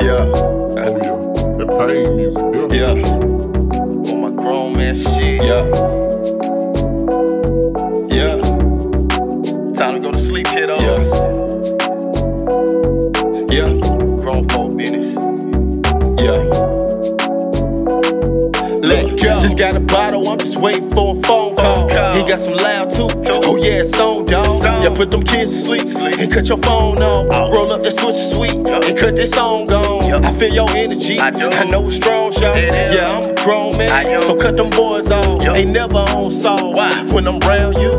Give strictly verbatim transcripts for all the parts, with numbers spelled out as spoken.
Yeah. Oh yeah, that pain music, yeah. Yeah. On my grown man shit. Yeah. Yeah. Time to go to sleep, kiddo. Yeah. Yeah. Grown folk business. Yeah. Look, just got a bottle, I'm just waiting for a phone call. He got some loud too. Oh yeah, it's on, dawg. Yeah, put them kids to sleep and cut your phone off. Roll up that switch sweet and cut this song gone. I feel your energy, I know it's strong, y'all. Yeah, I'm a grown man, so cut them boys off. Ain't never on saw when I'm round you.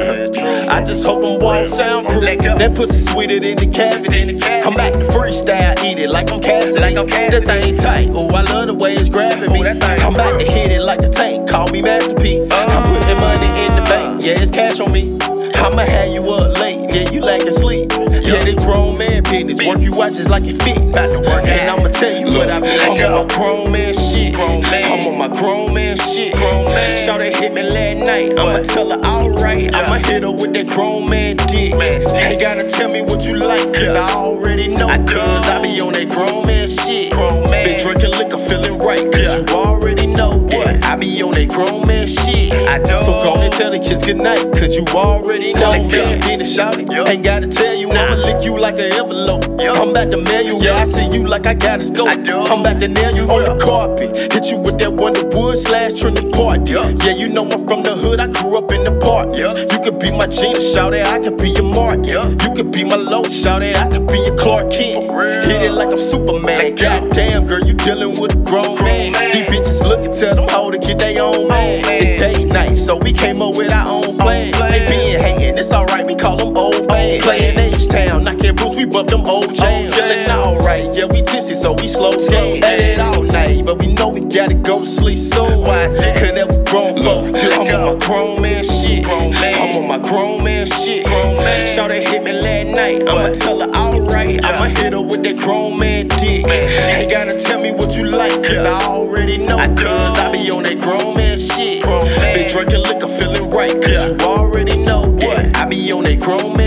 I just hope them walls sound proof. That pussy sweeter than the cavity. I'm back to freestyle, eat it like I'm Cassidy. That thing tight, oh I love the way it's grabbing me. I'm back to hit it like the tank, call me Master P. I'm putting money in the bank, yeah it's cash on me. I'ma have you up late, yeah you lacking sleep. Yeah this grown man business, work you watch just like you fitness. And I'ma tell you what I mean, I'm on my grown man shit. I'm on my grown man shit. Shawty hit me last night, I'ma tell her alright. I'ma hit her with that grown man dick. Ain't gotta tell me what you like, cause I already know. Cause I be on that grown man shit. Been drinking liquor, feeling right, cause you already know that I be on that grown man shit. So go and tell the kids goodnight, cause you already know that. Get it, shawty, ain't gotta tell you, I'ma lick you like an envelope. I'm back to mail you, yeah I see you like I got a scope. I'm back to nail you on the carpet, hit you with that Wonderwood slash Trinity party. Yeah you know I'm from the hood, I grew up in the park. You could be my Gina, shawty, I could be your Mark. You could be my Lowe's, shawty, I could be your Clark Kent. Hit it like I'm Superman, goddamn girl, you dealing with a grown man. These bitches looking, tell them how to get their own man. It's day night, so we came up with our own plan. They been hating, it's alright, we call them old fans. Playing H-Town, knocking boots, we bump them old jams. Feeling alright, yeah we tipsy, so we slow down. At it all night, but we know we gotta go to sleep soon. Cause that we grown folk, I'm on my grown man shit. I'm on my grown man shit. Shawty hit me last night, I'ma tell her alright. I'ma hit her with that grown man dick. Ain't gotta tell me what you like, cause I already know. Cause I be on that grown man shit. Been drinking liquor, feeling right, cause you already know that I be on that grown man